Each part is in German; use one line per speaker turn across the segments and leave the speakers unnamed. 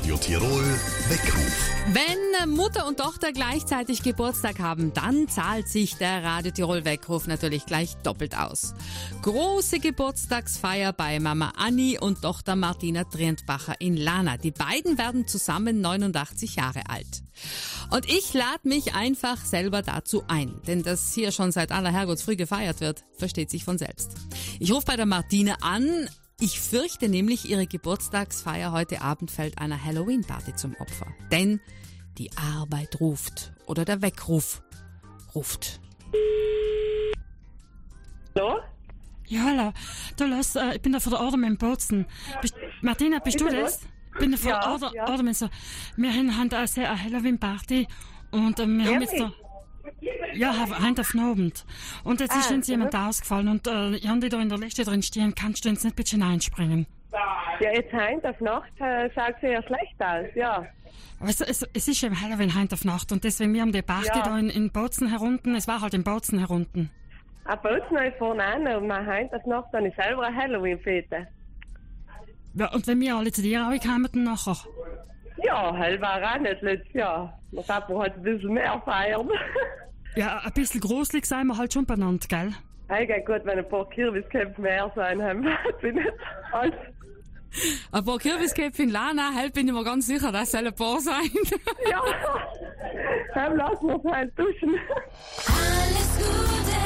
Radio Tirol Weckruf.
Wenn Mutter und Tochter gleichzeitig Geburtstag haben, dann zahlt sich der Radio Tirol Weckruf natürlich gleich doppelt aus. Große Geburtstagsfeier bei Mama Anni und Tochter Martina Trientbacher in Lana. Die beiden werden zusammen 89 Jahre alt. Und ich lade mich einfach selber dazu ein, denn dass hier schon seit aller Herrgottsfrüh gefeiert wird, versteht sich von selbst. Ich rufe bei der Martina an. Ich fürchte nämlich, ihre Geburtstagsfeier heute Abend fällt einer Halloween-Party zum Opfer. Denn die Arbeit ruft. Oder der Weckruf ruft.
Hallo?
Ja, hallo. Du, ich bin da von der Order mit dem Bozen. Martina, bist du das? Ich bin da von der Order mit so. Wir haben eine Halloween-Party und wir haben jetzt da... Ja, heute auf den Abend. Und jetzt ist uns jemand ausgefallen und ich habe die da in der Liste drin stehen. Kannst du uns nicht ein bisschen einspringen?
Ja, jetzt heute auf Nacht schaut es ja schlecht aus, ja.
Aber es ist eben Halloween heute auf Nacht und deswegen, wir haben die Party da in Bozen herunten. Es war halt in Bozen herunten.
Bozen habe ich vorne an und wir heute auf Nacht dann ist selber eine Halloween-Fete.
Ja, und wenn wir alle zu dir kommen, dann nachher?
Ja, hell war auch nicht letztes Jahr. Man darf halt ein bisschen mehr feiern.
Ja, ein bisschen gruselig sein wir halt schon benannt, gell?
Eigentlich gut, wenn ein paar Kürbisköpfe mehr sein haben, bin nicht alt.
Ein paar Kürbisköpfe in Lana, halt bin ich mir ganz sicher, das soll ein paar sein.
Ja, dann lassen wir uns halt duschen.
Alles Gute.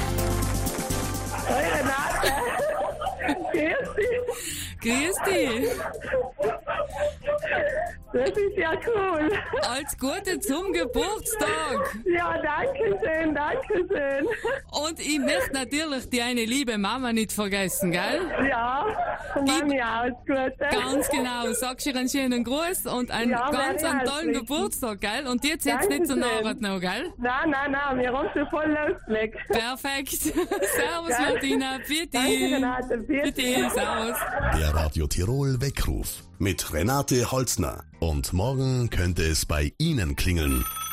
Hey Renate, grüß dich.
Grüß dich.
Das ist ja cool.
Alles Gute zum Geburtstag.
Ja, danke schön, danke schön.
Und ich möchte natürlich die eine liebe Mama nicht vergessen, gell?
Ja, von Mami auch, alles Gute.
Ganz genau. Sagst ihr einen schönen Gruß und einen ganz einen tollen Geburtstag, gell? Und dir zieht's nicht so nahe noch, gell?
Nein, wir haben schon voll losgelegt.
Perfekt. Servus, Martina. Bitte.
Danke, Renate.
Bitte. Servus.
Der Radio Tirol Weckruf mit Renate Holzner. Und morgen könnte es bei Ihnen klingeln.